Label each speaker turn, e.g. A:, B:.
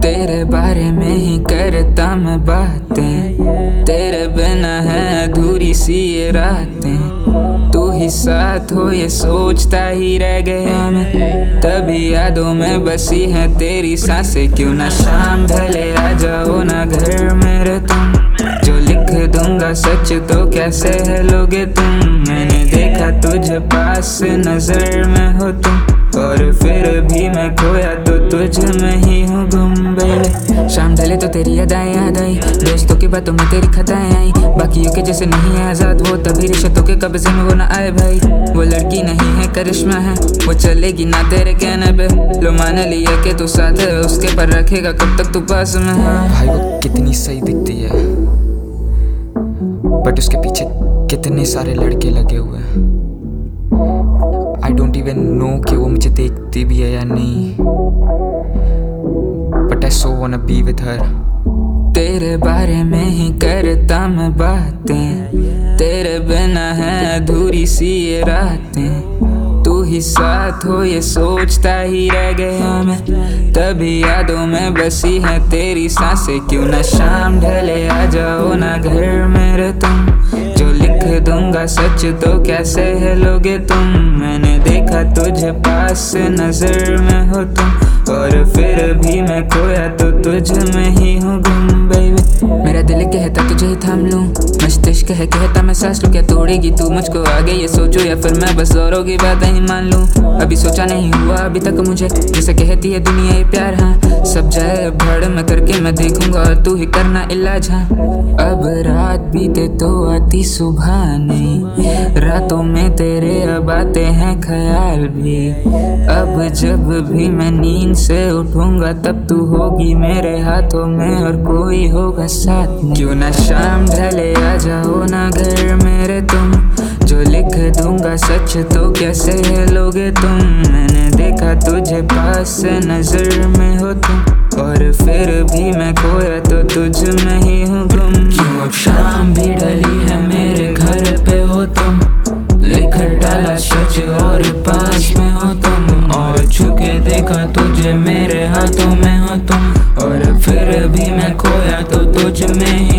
A: तेरे बारे में ही करता मैं बातें, तेरे बिना है अधूरी सी ये रातें। तू ही साथ हो ये सोचता ही रह गया मैं, तभी यादों में बसी है तेरी सांसें। क्यों ना शाम ढले आ जाओ ना घर मेरे तुम, जो लिख दूंगा सच तो कैसे है लोगे तुम। मैंने देखा तुझे पास से नजर में हो तुम, और फिर भी मैं खोया तो तुझ में ही हूँ गुम बेबी। शाम ढले तो तेरी यादें याद आई, दोस्तों की बातों में तेरी खताएं आई। बाकियों के जैसे नहीं है आजाद वो, तभी रिश्तों के कब्जे में वो ना आए भाई। वो लड़की नहीं है करिश्मा है, वो चलेगी ना तेरे कहने पे। लो मान लिया कि तू साथ है उसके, पर रखेगा कब तक तू पास में है।
B: भाई वो कितनी सही दिखती है, बट उसके पीछे कितने सारे लड़के लगे हुए हैं। I don't even know कि वो मुझे देखती भी है या नहीं, but I so wanna be with her।
A: तेरे बारे में ही करता मैं बातें, तेरे बिना है अधूरी सी ये रातें। तू ही साथ हो ये सोचता ही रह गया मैं, तभी यादों में बसी है तेरी सांसें। क्यों ना शाम ढले आ जाओ ना घर मेरे तुम, जो लिख दूंगा सच तो कैसे है लोगे तुम। मैंने देखा तुझे पास से नजर में हो तुम, और फिर भी मैं खोया तो तुझ में ही हूँ गुम बेबी। मेरा दिल कहता तुझे ही थाम लूं, मस्तिष्क है कहता मैं सांस लूं। क्या तोड़ेगी तू मुझको आगे ये सोचो, या फिर मैं बस औरों की बातें ही मान लूं। अभी सोचा नहीं हुआ अभी तक मुझे, जैसे कहती है दुनिया ये प्यार हाँ। सब जाए भड़ में करके मैं देखूंगा, और तू ही करना इलाज हाँ। अब रात बीते तो आती सुबह नहीं, रातों में तेरे अब आते हैं ख्याल भी। अब जब भी मैं नींद से उठूंगा तब तू होगी मेरे हाथों में, और कोई होगा साथ में। क्यों ना शाम ढले आ जाओ ना घर मेरे तुम, जो लिख दूंगा सच तो कैसे है लोगे तुम। मैंने देखा तुझे पास से नजर में हो तुम, और फिर भी मैं खोया तो तुझ में ही हूँ गुम। क्यों अब शाम भी ढली है मेरे घर पे हो तुम, लिख डाला सच और पास में हो तुम। और छुके देखा तुझे मेरे हाथों में हो तुम, और फिर भी मैं खोया तो तुझ में ही